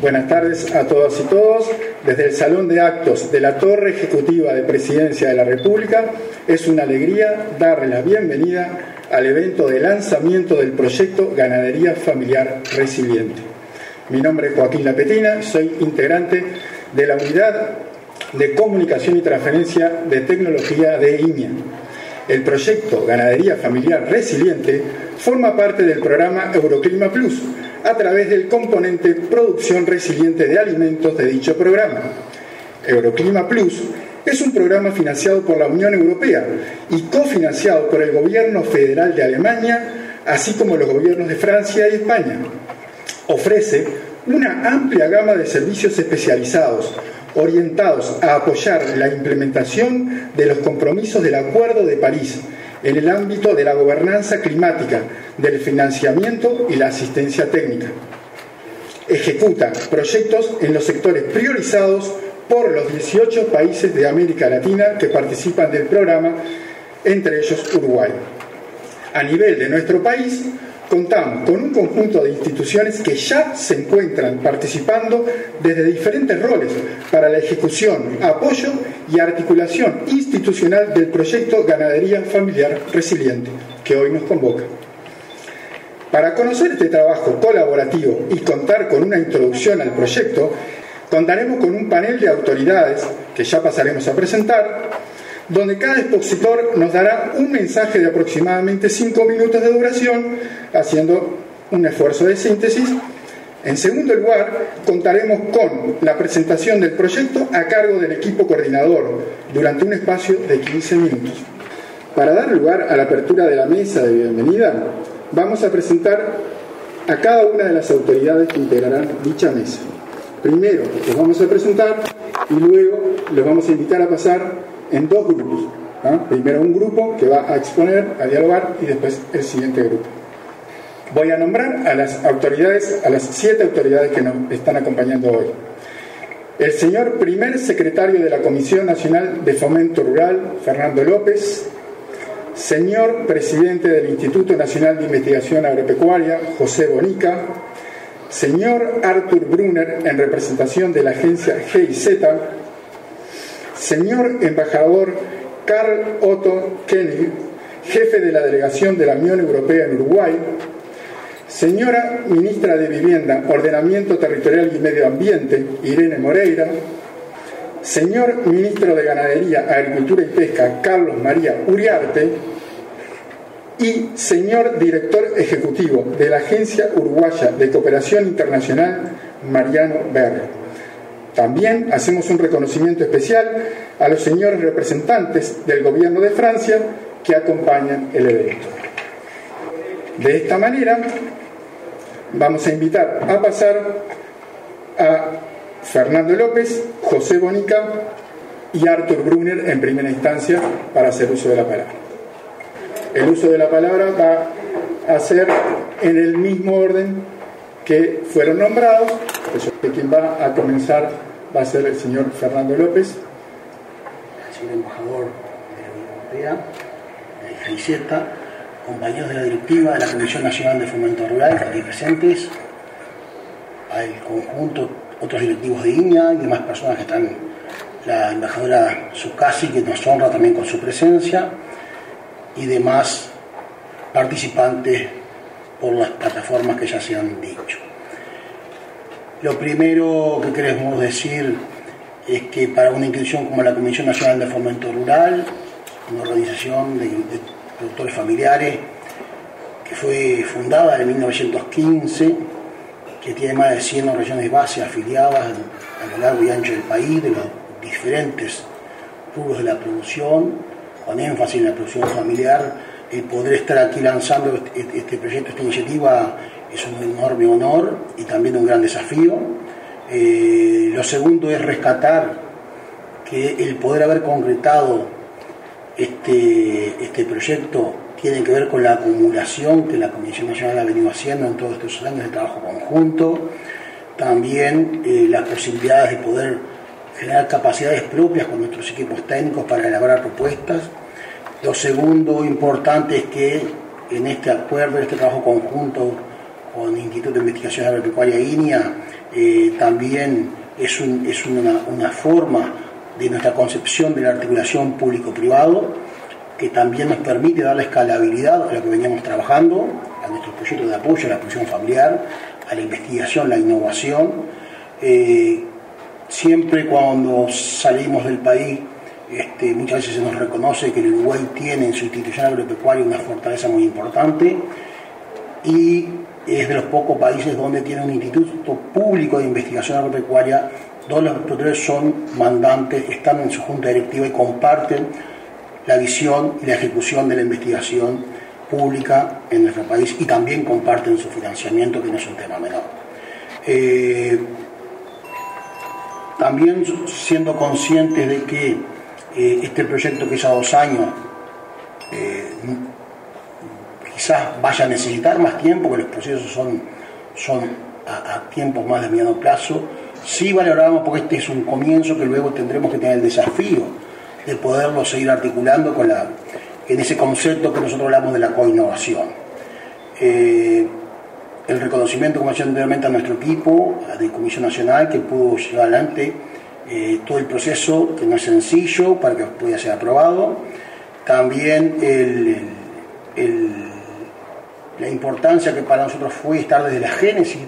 Buenas tardes a todas y todos. Desde el Salón de Actos de la Torre Ejecutiva de Presidencia de la República, es una alegría darle la bienvenida al evento de lanzamiento del proyecto Ganadería Familiar Resiliente. Mi nombre es Joaquín Lapetina, soy integrante de la Unidad de Comunicación y Transferencia de Tecnología de INIA. El proyecto Ganadería Familiar Resiliente forma parte del programa Euroclima Plus, a través del componente Producción Resiliente de Alimentos de dicho programa. Euroclima Plus es un programa financiado por la Unión Europea y cofinanciado por el Gobierno Federal de Alemania, así como los gobiernos de Francia y España. Ofrece una amplia gama de servicios especializados, orientados a apoyar la implementación de los compromisos del Acuerdo de París en el ámbito de la gobernanza climática, del financiamiento y la asistencia técnica. Ejecuta proyectos en los sectores priorizados por los 18 países de América Latina que participan del programa, entre ellos Uruguay. A nivel de nuestro país, contamos con un conjunto de instituciones que ya se encuentran participando desde diferentes roles para la ejecución, apoyo y articulación institucional del proyecto Ganadería Familiar Resiliente, que hoy nos convoca. Para conocer este trabajo colaborativo y contar con una introducción al proyecto, contaremos con un panel de autoridades, que ya pasaremos a presentar, donde cada expositor nos dará un mensaje de aproximadamente 5 minutos de duración, haciendo un esfuerzo de síntesis. En segundo lugar, contaremos con la presentación del proyecto a cargo del equipo coordinador, durante un espacio de 15 minutos. Para dar lugar a la apertura de la mesa de bienvenida, vamos a presentar a cada una de las autoridades que integrarán dicha mesa. Primero los vamos a presentar y luego los vamos a invitar a pasar en dos grupos, ¿no? Primero un grupo que va a exponer, a dialogar, y después el siguiente grupo. Voy a nombrar a las autoridades, a las 7 autoridades que nos están acompañando hoy. El señor primer secretario de la Comisión Nacional de Fomento Rural, Fernando López. Señor presidente del Instituto Nacional de Investigación Agropecuaria, José Bonica. Señor Arthur Brunner, en representación de la agencia GIZ. Señor embajador Carl Otto Koenig, jefe de la delegación de la Unión Europea en Uruguay. Señora ministra de Vivienda, Ordenamiento Territorial y Medio Ambiente, Irene Moreira. Señor ministro de Ganadería, Agricultura y Pesca, Carlos María Uriarte. Y señor director ejecutivo de la Agencia Uruguaya de Cooperación Internacional, Mariano Berro. También hacemos un reconocimiento especial a los señores representantes del Gobierno de Francia que acompañan el evento. De esta manera, vamos a invitar a pasar a Fernando López, José Bonica y Arthur Brunner en primera instancia para hacer uso de la palabra. El uso de la palabra va a ser en el mismo orden que fueron nombrados. Quien va a comenzar va a ser el señor Fernando López. El señor embajador de la Unión Europea, de GIZ, compañeros de la directiva de la Comisión Nacional de Fomento Rural, aquí presentes, al conjunto, otros directivos de INIA y demás personas que están, la embajadora Zucasi, que nos honra también con su presencia, y demás participantes por las plataformas que ya se han dicho. Lo primero que queremos decir es que para una institución como la Comisión Nacional de Fomento Rural, una organización de productores familiares que fue fundada en 1915, que tiene más de 100 regiones de base afiliadas a lo largo y ancho del país, de los diferentes rubros de la producción, con énfasis en la producción familiar. El poder estar aquí lanzando este proyecto, esta iniciativa, es un enorme honor y también un gran desafío. Lo segundo es rescatar que el poder haber concretado este proyecto tiene que ver con la acumulación que la Comisión Nacional ha venido haciendo en todos estos años de trabajo conjunto. También las posibilidades de poder generar capacidades propias con nuestros equipos técnicos para elaborar propuestas. Lo segundo importante es que en este acuerdo, en este trabajo conjunto con el Instituto de Investigación Agropecuaria INIA, también es una forma de nuestra concepción de la articulación público-privado, que también nos permite darle escalabilidad a lo que veníamos trabajando, a nuestros proyectos de apoyo a la producción familiar, a la investigación, la innovación. Siempre cuando salimos del país, muchas veces se nos reconoce que el Uruguay tiene en su institución agropecuaria una fortaleza muy importante, y es de los pocos países donde tiene un instituto público de investigación agropecuaria. Todos los productores son mandantes, están en su junta directiva y comparten la visión y la ejecución de la investigación pública en nuestro país, y también comparten su financiamiento, que no es un tema menor. También siendo conscientes de que este proyecto, que es a 2 años, quizás vaya a necesitar más tiempo, que los procesos son a tiempos más de mediano plazo, sí valoramos, porque este es un comienzo, que luego tendremos que tener el desafío de poderlo seguir articulando en ese concepto que nosotros hablamos de la coinnovación. El reconocimiento, como decía anteriormente, a nuestro equipo de Comisión Nacional, que pudo llevar adelante todo el proceso, que no es sencillo, para que pueda ser aprobado. También la importancia que para nosotros fue estar desde la génesis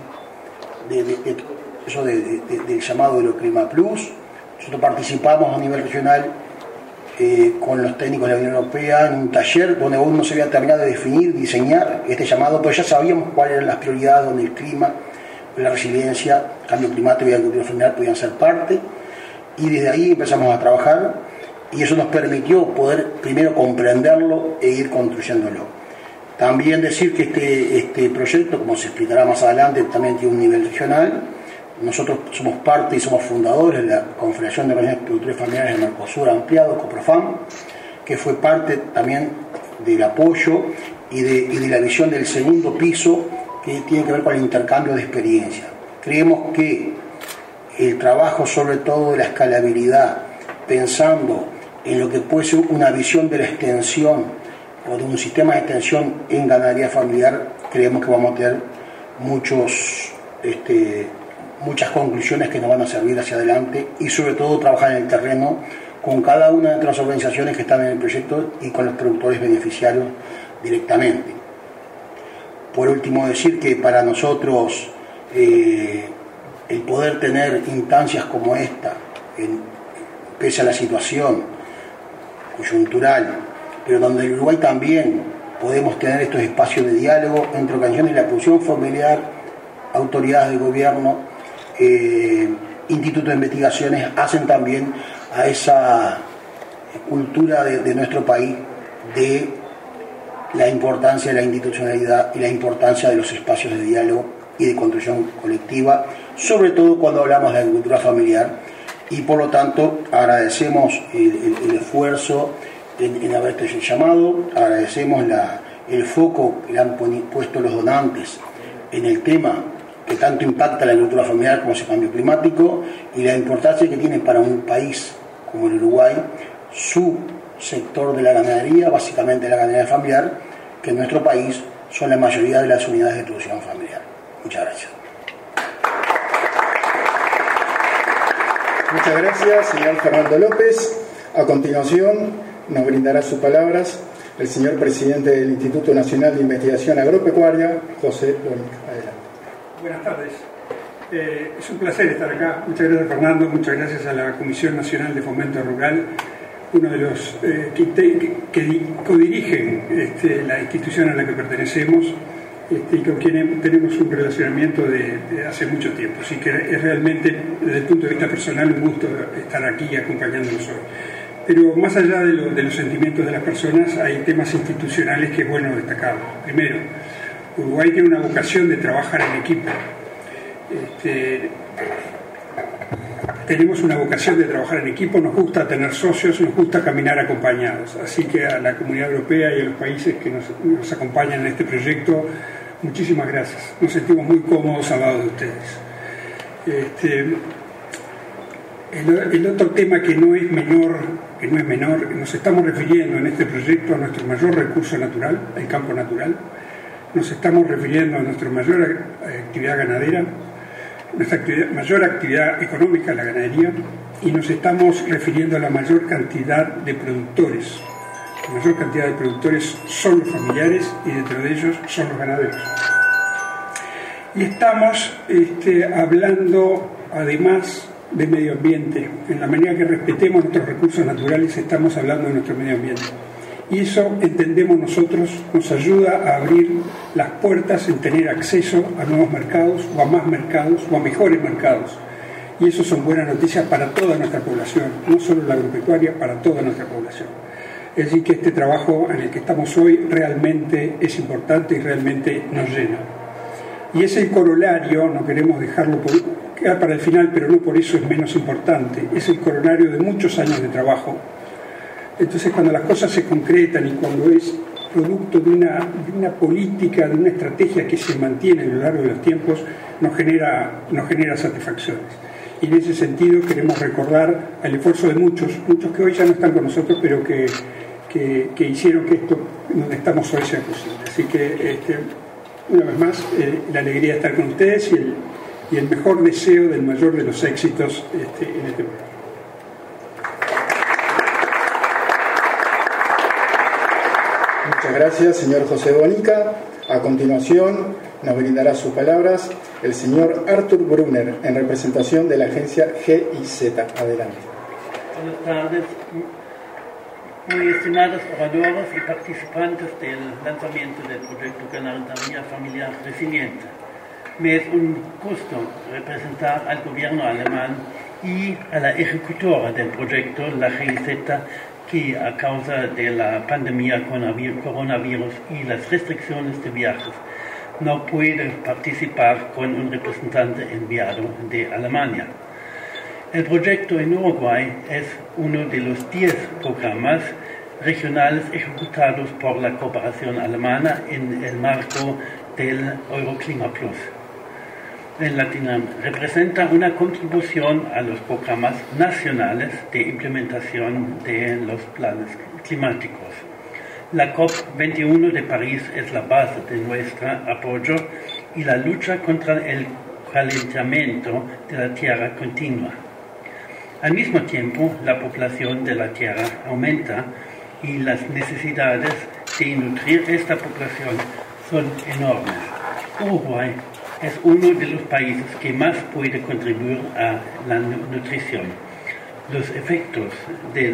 del llamado de Clima Plus. Nosotros participamos a nivel regional con los técnicos de la Unión Europea en un taller donde aún no se había terminado de definir, diseñar este llamado, pero ya sabíamos cuáles eran las prioridades, donde el clima, la resiliencia, el cambio climático y la agricultura familiar podían ser parte, y desde ahí empezamos a trabajar, y eso nos permitió poder primero comprenderlo e ir construyéndolo. También decir que este proyecto, como se explicará más adelante, también tiene un nivel regional. Nosotros somos parte y somos fundadores de la Confederación de Organizaciones Productores Familiares de Mercosur Ampliado, COPROFAM, que fue parte también del apoyo y de la visión del segundo piso, que tiene que ver con el intercambio de experiencia. Creemos que el trabajo, sobre todo de la escalabilidad, pensando en lo que puede ser una visión de la extensión o de un sistema de extensión en ganadería familiar, creemos que vamos a tener muchas conclusiones que nos van a servir hacia adelante, y sobre todo trabajar en el terreno con cada una de las organizaciones que están en el proyecto y con los productores beneficiarios directamente. Por último, decir que para nosotros el poder tener instancias como esta, pese a la situación coyuntural, pero donde en Uruguay también podemos tener estos espacios de diálogo entre organizaciones de la producción familiar, autoridades de gobierno, institutos de investigaciones, hacen también a esa cultura de nuestro país de la importancia de la institucionalidad y la importancia de los espacios de diálogo y de construcción colectiva, sobre todo cuando hablamos de agricultura familiar. Y por lo tanto agradecemos el esfuerzo en haber hecho el llamado, agradecemos el foco que le han puesto los donantes en el tema que tanto impacta la agricultura familiar como ese cambio climático, y la importancia que tiene para un país como el Uruguay su sector de la ganadería, básicamente la ganadería familiar, que en nuestro país son la mayoría de las unidades de producción familiar. Muchas gracias. Muchas gracias, señor Fernando López. A continuación nos brindará sus palabras el señor presidente del Instituto Nacional de Investigación Agropecuaria, José Lónica. Adelante. Buenas tardes. Es un placer estar acá. Muchas gracias, Fernando. Muchas gracias a la Comisión Nacional de Fomento Rural, uno de los que codirigen la institución a la que pertenecemos, y con quien tenemos un relacionamiento de hace mucho tiempo. Así que es realmente, desde el punto de vista personal, un gusto estar aquí acompañándonos hoy. Pero más allá de los sentimientos de las personas, hay temas institucionales que es bueno destacar. Primero, Uruguay tiene una vocación de trabajar en equipo. Tenemos una vocación de trabajar en equipo, nos gusta tener socios, nos gusta caminar acompañados. Así que a la Comunidad Europea y a los países que nos acompañan en este proyecto, muchísimas gracias. Nos sentimos muy cómodos al lado de ustedes. El otro tema que no es menor, nos estamos refiriendo en este proyecto a nuestro mayor recurso natural, el campo natural. Nos estamos refiriendo a nuestra mayor actividad ganadera. nuestra mayor actividad económica, la ganadería, y nos estamos refiriendo a la mayor cantidad de productores. La mayor cantidad de productores son los familiares y dentro de ellos son los ganaderos. Y estamos hablando además de medio ambiente. En la medida que respetemos nuestros recursos naturales, estamos hablando de nuestro medio ambiente. Y eso, entendemos nosotros, nos ayuda a abrir las puertas en tener acceso a nuevos mercados, o a más mercados, o a mejores mercados. Y eso son buenas noticias para toda nuestra población, no solo la agropecuaria, para toda nuestra población. Es decir, que este trabajo en el que estamos hoy realmente es importante y realmente nos llena. Y es el corolario, no queremos dejarlo quedar para el final, pero no por eso es menos importante, es el corolario de muchos años de trabajo. Entonces, cuando las cosas se concretan y cuando es producto de una política, de una estrategia que se mantiene a lo largo de los tiempos, nos genera satisfacciones. Y en ese sentido queremos recordar el esfuerzo de muchos que hoy ya no están con nosotros, pero que hicieron que esto, donde estamos hoy, sea posible. Así que, una vez más, la alegría de estar con ustedes y el mejor deseo del mayor de los éxitos en este programa. Muchas gracias, señor José Bonica. A continuación nos brindará sus palabras el señor Arthur Brunner, en representación de la agencia GIZ. Adelante. Buenas tardes, muy estimados oradores y participantes del lanzamiento del proyecto Ganadería Familiar Resiliente. Me es un gusto representar al gobierno alemán y a la ejecutora del proyecto, la GIZ, que a causa de la pandemia coronavirus y las restricciones de viajes no puede participar con un representante enviado de Alemania. El proyecto en Uruguay es uno de los 10 programas regionales ejecutados por la cooperación alemana en el marco del Euroclima Plus. En Latinoamérica representa una contribución a los programas nacionales de implementación de los planes climáticos. La COP21 de París es la base de nuestro apoyo y la lucha contra el calentamiento de la Tierra continúa. Al mismo tiempo, la población de la Tierra aumenta y las necesidades de nutrir esta población son enormes. Uruguay es uno de los países que más puede contribuir a la nutrición. Los efectos de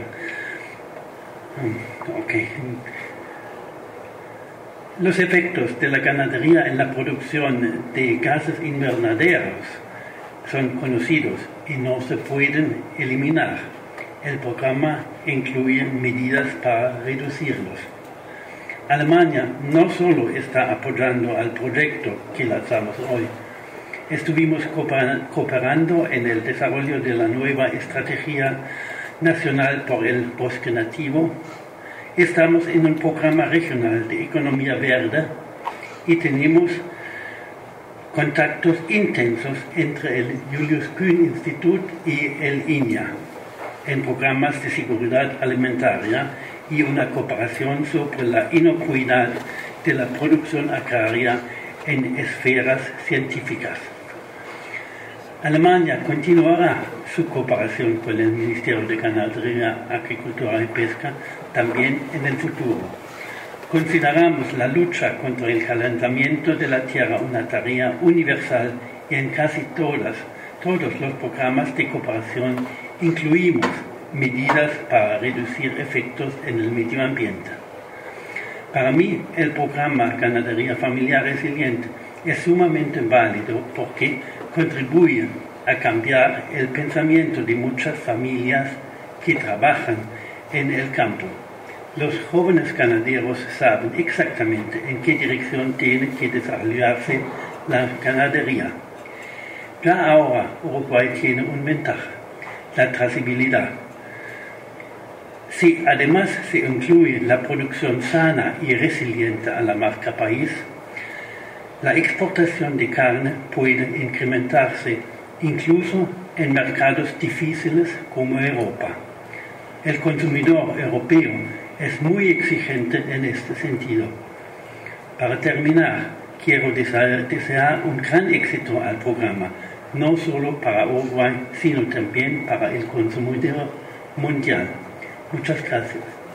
la ganadería en la producción de gases invernaderos son conocidos y no se pueden eliminar. El programa incluye medidas para reducirlos. Alemania no solo está apoyando al proyecto que lanzamos hoy, estuvimos cooperando en el desarrollo de la nueva Estrategia Nacional por el Bosque Nativo, estamos en un programa regional de economía verde y tenemos contactos intensos entre el Julius Kühn Institut y el INIA en programas de seguridad alimentaria y una cooperación sobre la inocuidad de la producción agraria en esferas científicas. Alemania continuará su cooperación con el Ministerio de Ganadería, Agricultura y Pesca también en el futuro. Consideramos la lucha contra el calentamiento de la Tierra una tarea universal y en casi todos los programas de cooperación incluimos medidas para reducir efectos en el medio ambiente. Para mí, el programa Ganadería Familiar Resiliente es sumamente válido porque contribuye a cambiar el pensamiento de muchas familias que trabajan en el campo. Los jóvenes ganaderos saben exactamente en qué dirección tiene que desarrollarse la ganadería. Ya ahora Uruguay tiene una ventaja, la trazabilidad. Si además se incluye la producción sana y resiliente a la marca país, la exportación de carne puede incrementarse incluso en mercados difíciles como Europa. El consumidor europeo es muy exigente en este sentido. Para terminar, quiero desear un gran éxito al programa, no solo para Uruguay, sino también para el consumidor mundial. Muchas gracias.